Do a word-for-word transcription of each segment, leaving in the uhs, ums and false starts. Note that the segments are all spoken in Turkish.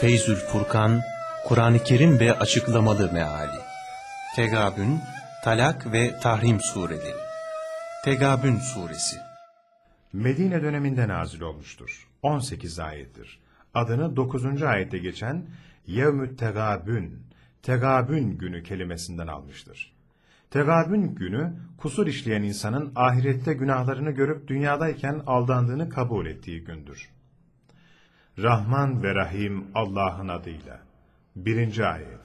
Feyzül Furkan, Kur'an-ı Kerim ve açıklamalı meali. Tegabün, Talak ve Tahrim sureleri. Tegabün suresi. Medine döneminde nazil olmuştur. on sekiz ayettir. Adını dokuzuncu ayette geçen Yevmü't Tegabün, Tegabün günü kelimesinden almıştır. Tegabün günü, kusur işleyen insanın ahirette günahlarını görüp dünyadayken aldandığını kabul ettiği gündür. Rahman ve Rahim Allah'ın adıyla. Birinci ayet.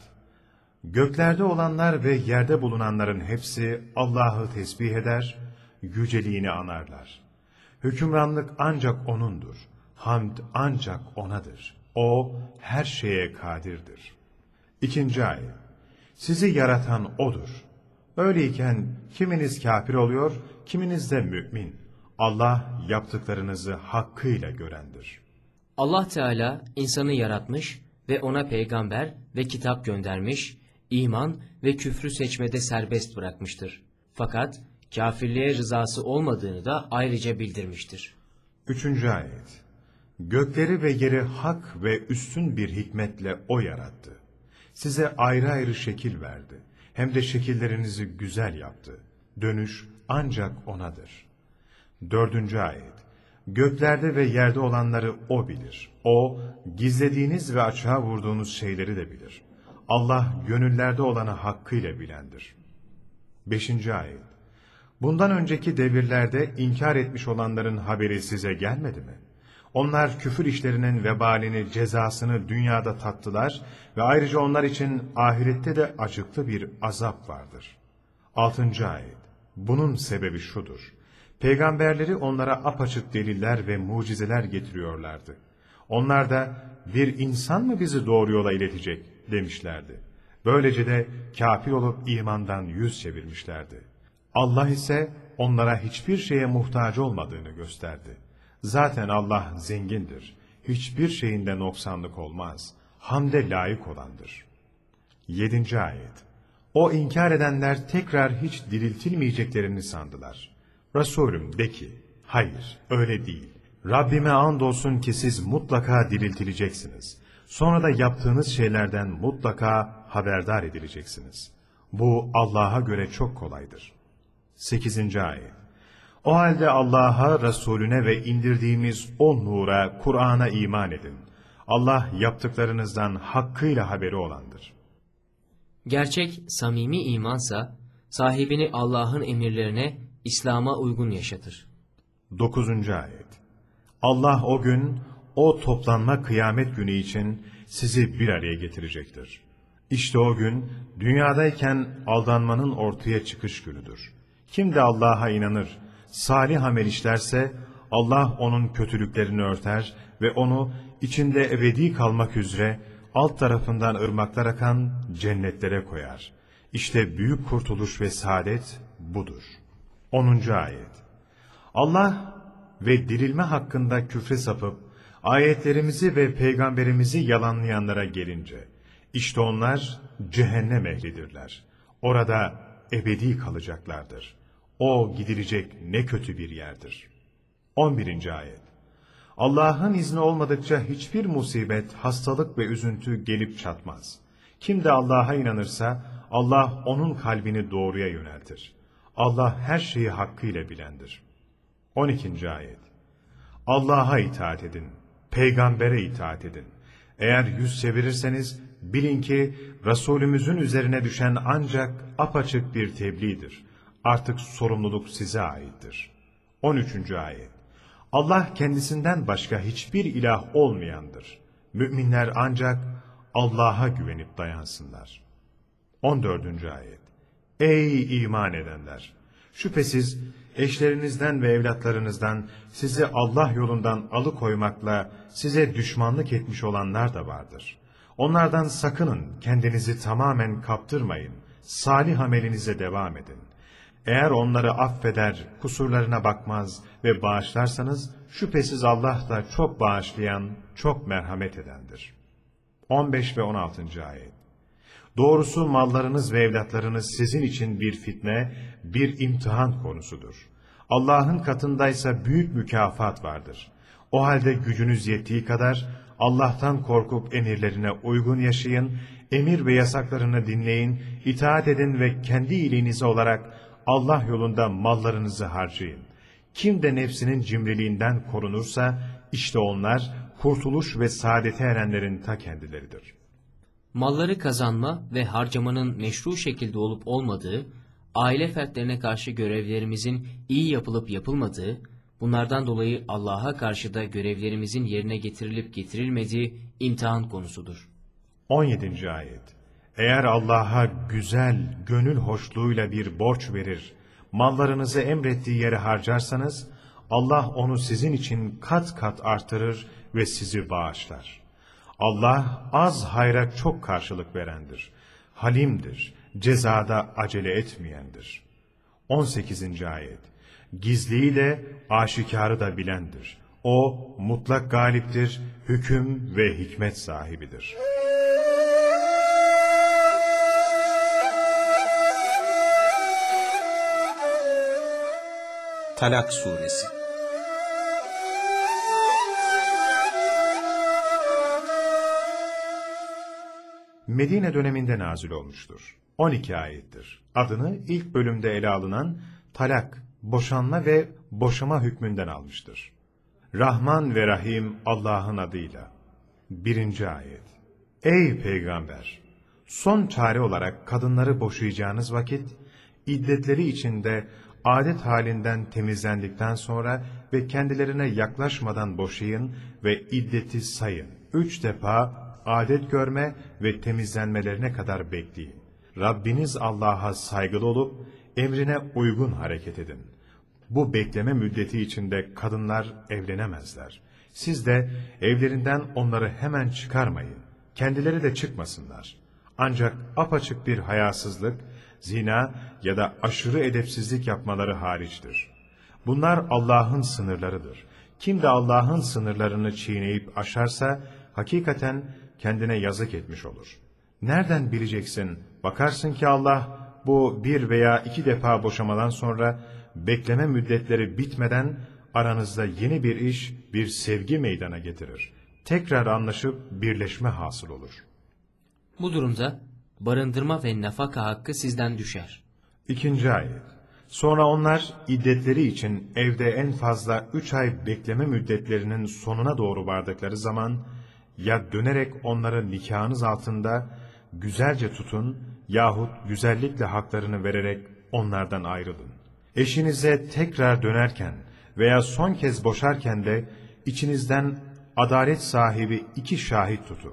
Göklerde olanlar ve yerde bulunanların hepsi Allah'ı tesbih eder, yüceliğini anarlar. Hükümranlık ancak O'nundur, hamd ancak O'nadır. O her şeye kadirdir. İkinci ayet. Sizi yaratan O'dur. Öyleyken kiminiz kafir oluyor, kiminiz de mümin. Allah yaptıklarınızı hakkıyla görendir. Allah Teala insanı yaratmış ve ona peygamber ve kitap göndermiş, iman ve küfrü seçmede serbest bırakmıştır. Fakat kafirliğe rızası olmadığını da ayrıca bildirmiştir. Üçüncü ayet. Gökleri ve yeri hak ve üstün bir hikmetle O yarattı. Size ayrı ayrı şekil verdi. Hem de şekillerinizi güzel yaptı. Dönüş ancak O'nadır. Dördüncü ayet. Göklerde ve yerde olanları O bilir. O, gizlediğiniz ve açığa vurduğunuz şeyleri de bilir. Allah, gönüllerde olanı hakkıyla bilendir. Beşinci ayet. Bundan önceki devirlerde inkar etmiş olanların haberi size gelmedi mi? Onlar küfür işlerinin vebalini, cezasını dünyada tattılar ve ayrıca onlar için ahirette de acıklı bir azap vardır. Altıncı ayet. Bunun sebebi şudur. Peygamberleri onlara apaçık deliller ve mucizeler getiriyorlardı. Onlar da bir insan mı bizi doğru yola iletecek demişlerdi. Böylece de kafir olup imandan yüz çevirmişlerdi. Allah ise onlara hiçbir şeye muhtaç olmadığını gösterdi. Zaten Allah zengindir. Hiçbir şeyinde noksanlık olmaz. Hamde layık olandır. Yedinci ayet. O inkar edenler tekrar hiç diriltilmeyeceklerini sandılar. Resulüm de ki, hayır öyle değil. Rabbime andolsun ki siz mutlaka diriltileceksiniz. Sonra da yaptığınız şeylerden mutlaka haberdar edileceksiniz. Bu Allah'a göre çok kolaydır. Sekizinci ayet. O halde Allah'a, Resulüne ve indirdiğimiz o nura, Kur'an'a iman edin. Allah yaptıklarınızdan hakkıyla haberi olandır. Gerçek, samimi imansa, sahibini Allah'ın emirlerine, İslam'a uygun yaşatır. Dokuzuncu ayet. Allah o gün, o toplanma kıyamet günü için sizi bir araya getirecektir. İşte o gün, dünyadayken aldanmanın ortaya çıkış günüdür. Kim de Allah'a inanır, salih amel işlerse, Allah onun kötülüklerini örter ve onu içinde ebedi kalmak üzere alt tarafından ırmaklar akan cennetlere koyar. İşte büyük kurtuluş ve saadet budur. onuncu ayet. Allah ve dirilme hakkında küfre sapıp, ayetlerimizi ve peygamberimizi yalanlayanlara gelince, işte onlar cehennem ehlidirler. Orada ebedi kalacaklardır. O gidilecek ne kötü bir yerdir. on birinci ayet. Allah'ın izni olmadıkça hiçbir musibet, hastalık ve üzüntü gelip çatmaz. Kim de Allah'a inanırsa, Allah onun kalbini doğruya yöneltir. Allah her şeyi hakkıyla bilendir. on ikinci ayet. Allah'a itaat edin, peygambere itaat edin. Eğer yüz çevirirseniz, bilin ki Resulümüzün üzerine düşen ancak apaçık bir tebliğdir. Artık sorumluluk size aittir. on üçüncü ayet. Allah kendisinden başka hiçbir ilah olmayandır. Müminler ancak Allah'a güvenip dayansınlar. on dördüncü ayet. Ey iman edenler! Şüphesiz eşlerinizden ve evlatlarınızdan sizi Allah yolundan alıkoymakla size düşmanlık etmiş olanlar da vardır. Onlardan sakının, kendinizi tamamen kaptırmayın, salih amelinize devam edin. Eğer onları affeder, kusurlarına bakmaz ve bağışlarsanız, şüphesiz Allah da çok bağışlayan, çok merhamet edendir. on beş ve on altıncı ayet. Doğrusu mallarınız ve evlatlarınız sizin için bir fitne, bir imtihan konusudur. Allah'ın katındaysa büyük mükafat vardır. O halde gücünüz yettiği kadar Allah'tan korkup emirlerine uygun yaşayın, emir ve yasaklarını dinleyin, itaat edin ve kendi iyiliğinize olarak Allah yolunda mallarınızı harcayın. Kim de nefsinin cimriliğinden korunursa, işte onlar kurtuluş ve saadete erenlerin ta kendileridir. Malları kazanma ve harcamanın meşru şekilde olup olmadığı, aile fertlerine karşı görevlerimizin iyi yapılıp yapılmadığı, bunlardan dolayı Allah'a karşı da görevlerimizin yerine getirilip getirilmediği imtihan konusudur. on yedinci ayet. Eğer Allah'a güzel, gönül hoşluğuyla bir borç verir, mallarınızı emrettiği yere harcarsanız, Allah onu sizin için kat kat artırır ve sizi bağışlar. Allah az hayra çok karşılık verendir. Halimdir, cezada acele etmeyendir. on sekizinci ayet. Gizliyi de aşikarı da bilendir. O mutlak galiptir, hüküm ve hikmet sahibidir. Talak Suresi. Medine döneminde nazil olmuştur. on iki ayettir. Adını ilk bölümde ele alınan talak, boşanma ve boşama hükmünden almıştır. Rahman ve Rahim Allah'ın adıyla. birinci ayet. Ey Peygamber! Son çare olarak kadınları boşayacağınız vakit, iddetleri içinde adet halinden temizlendikten sonra ve kendilerine yaklaşmadan boşayın ve iddeti sayın. Üç defa adet görme ve temizlenmelerine kadar bekleyin. Rabbiniz Allah'a saygılı olup emrine uygun hareket edin. Bu bekleme müddeti içinde kadınlar evlenemezler. Siz de evlerinden onları hemen çıkarmayın. Kendileri de çıkmasınlar. Ancak apaçık bir hayasızlık, zina ya da aşırı edepsizlik yapmaları hariçtir. Bunlar Allah'ın sınırlarıdır. Kim de Allah'ın sınırlarını çiğneyip aşarsa, hakikaten kendine yazık etmiş olur. Nereden bileceksin? Bakarsın ki Allah, bu bir veya iki defa boşamadan sonra, bekleme müddetleri bitmeden, aranızda yeni bir iş, bir sevgi meydana getirir. Tekrar anlaşıp birleşme hasıl olur. Bu durumda barındırma ve nafaka hakkı sizden düşer. İkinci ayet. Sonra onlar iddetleri için evde en fazla üç ay bekleme müddetlerinin sonuna doğru vardıkları zaman, ya dönerek onları nikahınız altında güzelce tutun yahut güzellikle haklarını vererek onlardan ayrılın. Eşinize tekrar dönerken veya son kez boşarken de içinizden adalet sahibi iki şahit tutun.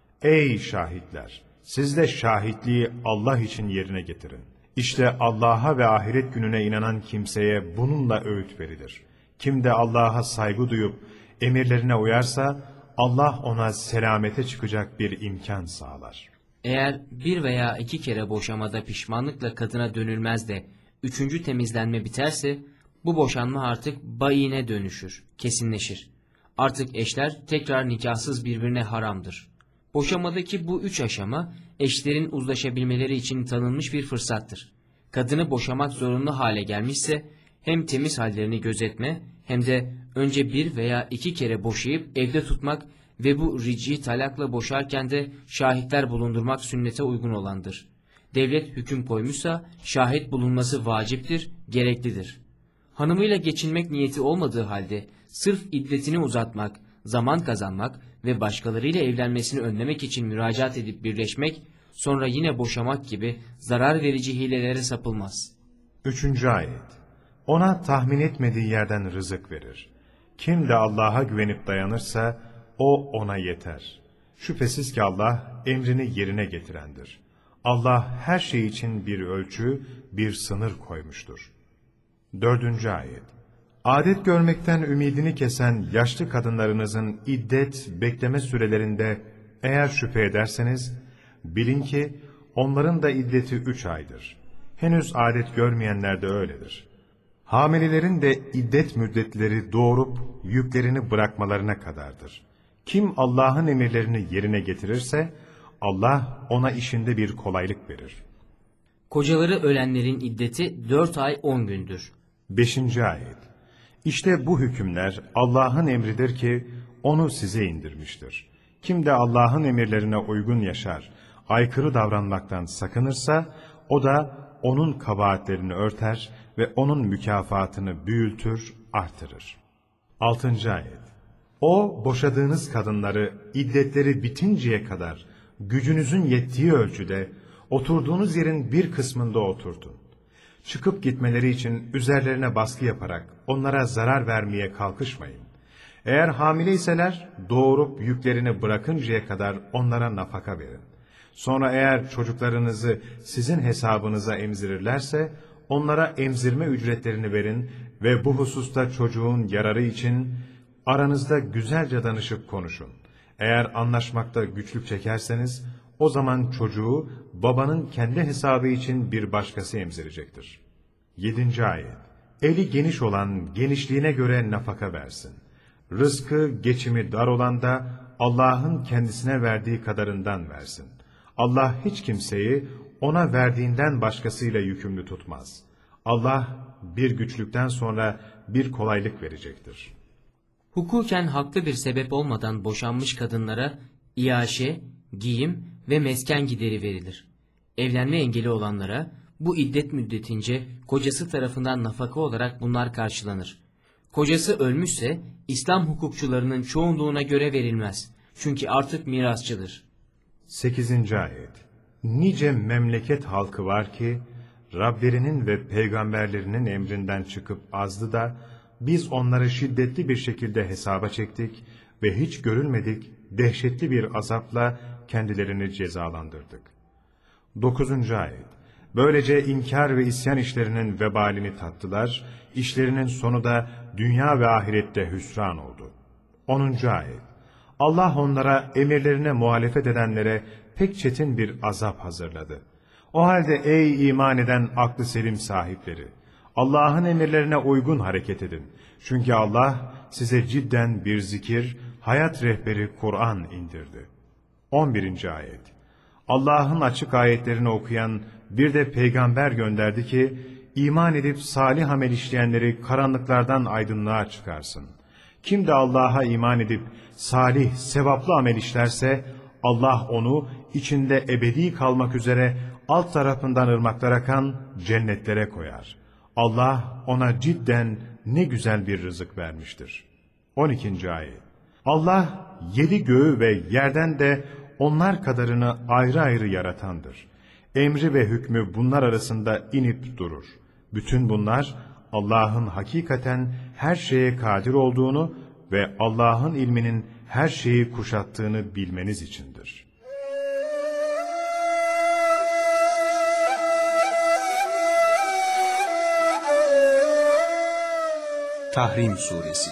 Ey şahitler! Siz de şahitliği Allah için yerine getirin. İşte Allah'a ve ahiret gününe inanan kimseye bununla öğüt verilir. Kim de Allah'a saygı duyup emirlerine uyarsa, Allah ona selamete çıkacak bir imkan sağlar. Eğer bir veya iki kere boşamada pişmanlıkla kadına dönülmez de üçüncü temizlenme biterse, bu boşanma artık bayine dönüşür, kesinleşir. Artık eşler tekrar nikahsız birbirine haramdır. Boşamadaki bu üç aşama, eşlerin uzlaşabilmeleri için tanınmış bir fırsattır. Kadını boşamak zorunlu hale gelmişse, hem temiz hallerini gözetme, hem de önce bir veya iki kere boşayıp evde tutmak ve bu rici talakla boşarken de şahitler bulundurmak sünnete uygun olandır. Devlet hüküm koymuşsa, şahit bulunması vaciptir, gereklidir. Hanımıyla geçinmek niyeti olmadığı halde, sırf iddetini uzatmak, zaman kazanmak ve başkalarıyla evlenmesini önlemek için müracaat edip birleşmek, sonra yine boşamak gibi zarar verici hilelere sapılmaz. Üçüncü ayet. Ona tahmin etmediği yerden rızık verir. Kim de Allah'a güvenip dayanırsa, o ona yeter. Şüphesiz ki Allah emrini yerine getirendir. Allah her şey için bir ölçü, bir sınır koymuştur. Dördüncü ayet. Adet görmekten ümidini kesen yaşlı kadınlarınızın iddet, bekleme sürelerinde eğer şüphe ederseniz, bilin ki onların da iddeti üç aydır. Henüz adet görmeyenler de öyledir. Hamilelerin de iddet müddetleri doğurup yüklerini bırakmalarına kadardır. Kim Allah'ın emirlerini yerine getirirse, Allah ona işinde bir kolaylık verir. Kocaları ölenlerin iddeti dört ay on gündür. Beşinci ayet. İşte bu hükümler Allah'ın emridir ki onu size indirmiştir. Kim de Allah'ın emirlerine uygun yaşar, aykırı davranmaktan sakınırsa, o da onun kabahatlerini örter ve onun mükafatını büyütür, artırır. Altıncı ayet. O, boşadığınız kadınları iddetleri bitinceye kadar gücünüzün yettiği ölçüde oturduğunuz yerin bir kısmında oturtun. Çıkıp gitmeleri için üzerlerine baskı yaparak onlara zarar vermeye kalkışmayın. Eğer hamileyseler doğurup yüklerini bırakıncaya kadar onlara nafaka verin. Sonra eğer çocuklarınızı sizin hesabınıza emzirirlerse onlara emzirme ücretlerini verin ve bu hususta çocuğun yararı için aranızda güzelce danışıp konuşun. Eğer anlaşmakta güçlük çekerseniz o zaman çocuğu babanın kendi hesabı için bir başkası emzirecektir. Yedinci ayet. Eli geniş olan genişliğine göre nafaka versin. Rızkı, geçimi dar olan da Allah'ın kendisine verdiği kadarından versin. Allah hiç kimseyi ona verdiğinden başkasıyla yükümlü tutmaz. Allah bir güçlükten sonra bir kolaylık verecektir. Hukuken haklı bir sebep olmadan boşanmış kadınlara iaşe, giyim ve mesken gideri verilir. Evlenme engeli olanlara bu iddet müddetince kocası tarafından nafaka olarak bunlar karşılanır. Kocası ölmüşse İslam hukukçularının çoğunluğuna göre verilmez. Çünkü artık mirasçıdır. Sekizinci ayet. Nice memleket halkı var ki Rablerinin ve peygamberlerinin emrinden çıkıp azdı da biz onları şiddetli bir şekilde hesaba çektik ve hiç görülmedik dehşetli bir azapla kendilerini cezalandırdık. Dokuzuncu ayet. Böylece inkar ve isyan işlerinin vebalini tattılar, işlerinin sonu da dünya ve ahirette hüsran oldu. Onuncu ayet. Allah onlara emirlerine muhalefet edenlere pek çetin bir azap hazırladı. O halde ey iman eden aklı selim sahipleri, Allah'ın emirlerine uygun hareket edin. Çünkü Allah size cidden bir zikir, hayat rehberi Kur'an indirdi. On birinci ayet. Allah'ın açık ayetlerini okuyan bir de peygamber gönderdi ki, iman edip salih amel işleyenleri karanlıklardan aydınlığa çıkarsın. Kim de Allah'a iman edip salih, sevaplı amel işlerse, Allah onu içinde ebedi kalmak üzere alt tarafından ırmaklar akan cennetlere koyar. Allah ona cidden ne güzel bir rızık vermiştir. On ikinci ayet. Allah yedi göğü ve yerden de onlar kadarını ayrı ayrı yaratandır. Emri ve hükmü bunlar arasında inip durur. Bütün bunlar Allah'ın hakikaten her şeye kadir olduğunu ve Allah'ın ilminin her şeyi kuşattığını bilmeniz içindir. Tahrim Suresi.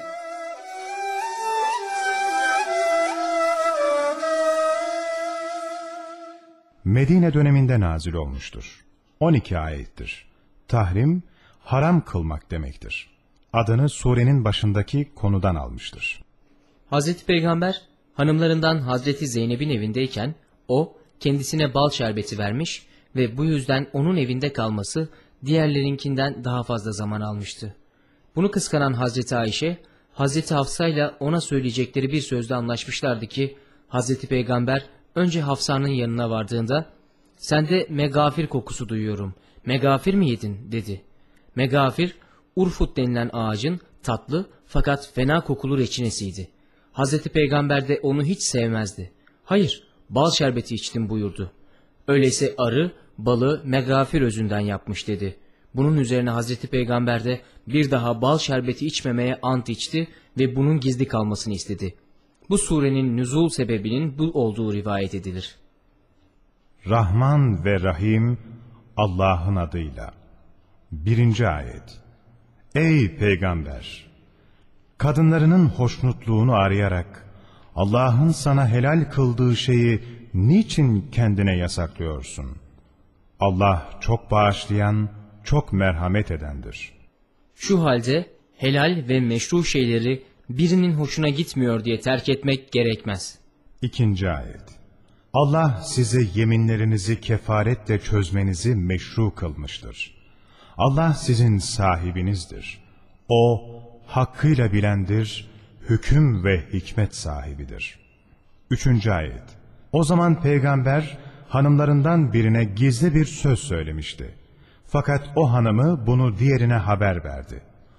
Medine döneminde nazil olmuştur. on iki ayettir. Tahrim, haram kılmak demektir. Adını surenin başındaki konudan almıştır. Hazreti Peygamber hanımlarından Hazreti Zeynep'in evindeyken o kendisine bal şerbeti vermiş ve bu yüzden onun evinde kalması diğerlerinkinden daha fazla zaman almıştı. Bunu kıskanan Hazreti Ayşe, Hazreti Hafsa ile ona söyleyecekleri bir sözle anlaşmışlardı ki Hazreti Peygamber önce Hafsa'nın yanına vardığında "Sende megafir kokusu duyuyorum. Megafir mi yedin?" dedi. Megafir, urfut denilen ağacın tatlı fakat fena kokulu reçinesiydi. Hazreti Peygamber de onu hiç sevmezdi. "Hayır, bal şerbeti içtim" buyurdu. "Öyleyse arı balı megafir özünden yapmış" dedi. Bunun üzerine Hazreti Peygamber de bir daha bal şerbeti içmemeye ant içti ve bunun gizli kalmasını istedi. Bu surenin nüzul sebebinin bu olduğu rivayet edilir. Rahman ve Rahim Allah'ın adıyla. Birinci ayet. Ey Peygamber! Kadınlarının hoşnutluğunu arayarak Allah'ın sana helal kıldığı şeyi niçin kendine yasaklıyorsun? Allah çok bağışlayan, çok merhamet edendir. Şu halde helal ve meşru şeyleri birinin hoşuna gitmiyor diye terk etmek gerekmez. İkinci ayet. Allah size yeminlerinizi kefaretle çözmenizi meşru kılmıştır. Allah sizin sahibinizdir. O, hakkıyla bilendir, hüküm ve hikmet sahibidir. Üçüncü ayet. O zaman peygamber hanımlarından birine gizli bir söz söylemişti. Fakat o hanımı bunu diğerine haber verdi.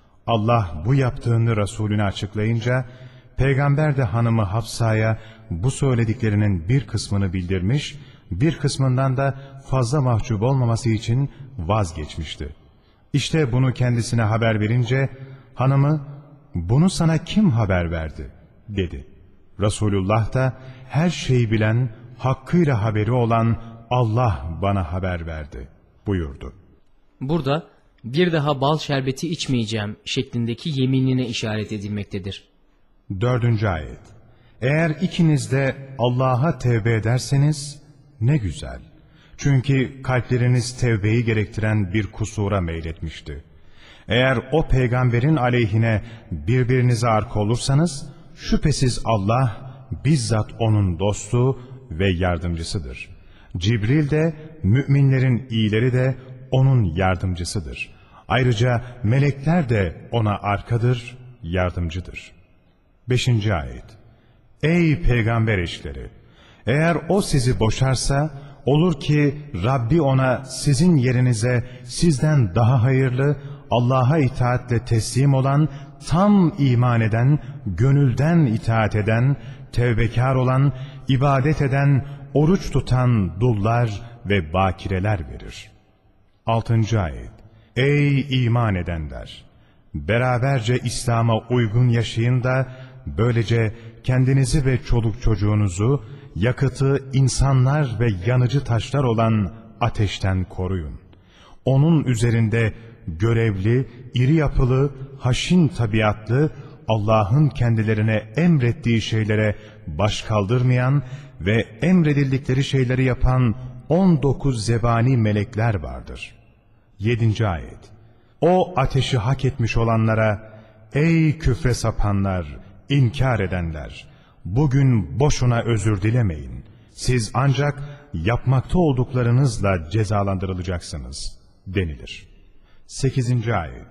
Allah bu yaptığını Resulüne açıklayınca, peygamber de hanımı Hafsa'ya bu söylediklerinin bir kısmını bildirmiş, bir kısmından da fazla mahcup olmaması için vazgeçmişti. İşte bunu kendisine haber verince, hanımı, "Bunu sana kim haber verdi?" dedi. Resulullah da, "Her şeyi bilen, hakkıyla haberi olan Allah bana haber verdi" buyurdu. Burada bir daha bal şerbeti içmeyeceğim şeklindeki yeminine işaret edilmektedir. Dördüncü ayet. Eğer ikiniz de Allah'a tevbe ederseniz ne güzel. Çünkü kalpleriniz tevbeyi gerektiren bir kusura meyletmişti. Eğer o peygamberin aleyhine birbirinize arka olursanız, şüphesiz Allah bizzat onun dostu ve yardımcısıdır. Cibril de, müminlerin iyileri de onun yardımcısıdır. Ayrıca melekler de ona arkadır, yardımcıdır. Beşinci ayet. Ey peygamber eşleri! Eğer o sizi boşarsa, olur ki Rabbi ona sizin yerinize sizden daha hayırlı, Allah'a itaatle teslim olan, tam iman eden, gönülden itaat eden, tevbekar olan, ibadet eden, oruç tutan dullar ve bakireler verir. Altıncı ayet. Ey iman edenler! Beraberce İslam'a uygun yaşayın da, böylece kendinizi ve çoluk çocuğunuzu, yakıtı insanlar ve yanıcı taşlar olan ateşten koruyun. Onun üzerinde görevli, iri yapılı, haşin tabiatlı, Allah'ın kendilerine emrettiği şeylere baş kaldırmayan ve emredildikleri şeyleri yapan on dokuz zebani melekler vardır. Yedinci ayet. O ateşi hak etmiş olanlara, ey küfre sapanlar, inkar edenler, bugün boşuna özür dilemeyin. Siz ancak yapmakta olduklarınızla cezalandırılacaksınız denilir. Sekizinci ayet.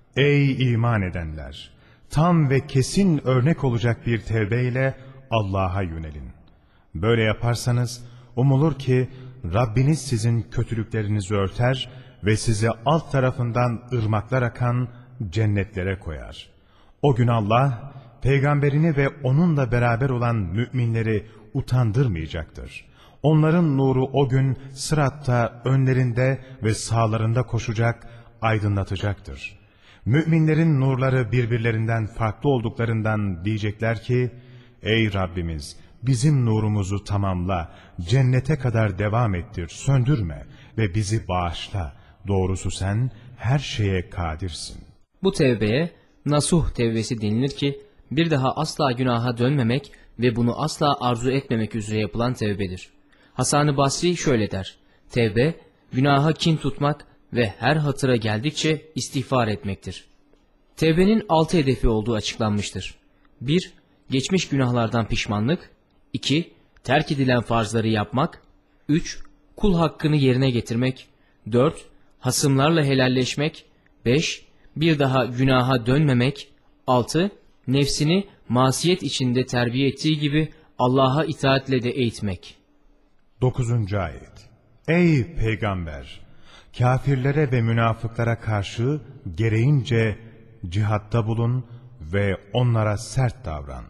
Ey iman edenler! Tam ve kesin örnek olacak bir tevbeyle Allah'a yönelin. Böyle yaparsanız umulur ki Rabbiniz sizin kötülüklerinizi örter ve sizi alt tarafından ırmaklar akan cennetlere koyar. O gün Allah, peygamberini ve onunla beraber olan müminleri utandırmayacaktır. Onların nuru o gün sıratta önlerinde ve sağlarında koşacak, aydınlatacaktır. Müminlerin nurları birbirlerinden farklı olduklarından diyecekler ki, ey Rabbimiz, bizim nurumuzu tamamla, cennete kadar devam ettir, söndürme ve bizi bağışla. Doğrusu sen her şeye kadirsin. Bu tevbeye nasuh tevbesi denilir ki, bir daha asla günaha dönmemek ve bunu asla arzu etmemek üzere yapılan tevbedir. Hasan-ı Basri şöyle der: tevbe, günaha kin tutmak ve her hatıra geldikçe istiğfar etmektir. Tevbenin altı hedefi olduğu açıklanmıştır. bir Geçmiş günahlardan pişmanlık. iki Terk edilen farzları yapmak. üç Kul hakkını yerine getirmek. dört Hasımlarla helalleşmek. beş Bir daha günaha dönmemek. altı Nefsini masiyet içinde terbiye ettiği gibi Allah'a itaatle de eğitmek. Dokuzuncu ayet. Ey peygamber! Kafirlere ve münafıklara karşı gereğince cihatta bulun ve onlara sert davran.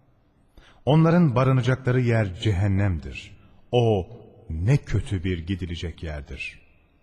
Onların barınacakları yer cehennemdir. O ne kötü bir gidilecek yerdir.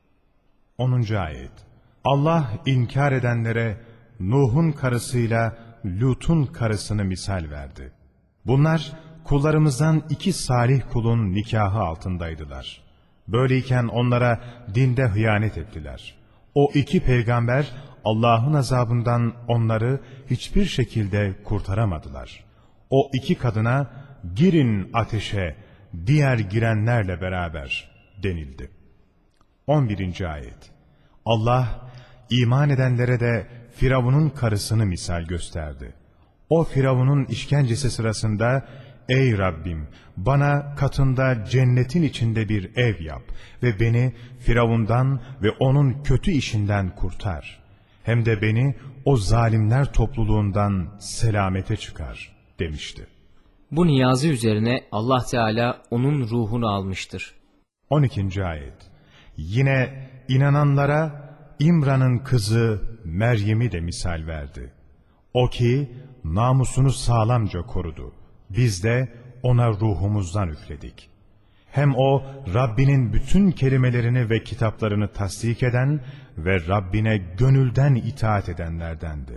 Onuncu ayet. Allah inkar edenlere Nuh'un karısıyla Lut'un karısını misal verdi. Bunlar kullarımızdan iki salih kulun nikahı altındaydılar. Böyleyken onlara dinde hıyanet ettiler. O iki peygamber Allah'ın azabından onları hiçbir şekilde kurtaramadılar. O iki kadına girin ateşe diğer girenlerle beraber denildi. on birinci ayet. Allah iman edenlere de Firavun'un karısını misal gösterdi. O Firavun'un işkencesi sırasında, ey Rabbim, bana katında cennetin içinde bir ev yap ve beni Firavun'dan ve onun kötü işinden kurtar. hem de beni o zalimler topluluğundan selamete çıkar demişti. Bu niyazı üzerine Allah Teala onun ruhunu almıştır. on ikinci ayet. Yine inananlara İmran'ın kızı Meryem'i de misal verdi. O ki namusunu sağlamca korudu. Biz de ona ruhumuzdan üfledik. Hem o Rabbinin bütün kelimelerini ve kitaplarını tasdik eden ve Rabbine gönülden itaat edenlerdendi.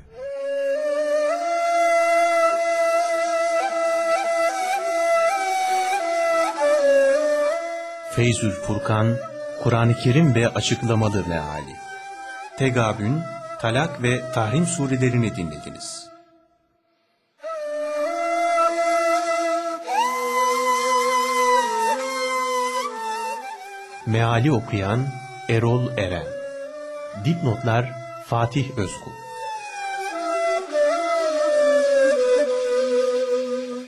Feyzül Furkan, Kur'an-ı Kerim ve açıklamalı meali. Tegabün, Talak ve Tahrim surelerini dinlediniz. Meali okuyan Erol Eren. Dipnotlar Fatih Özkul.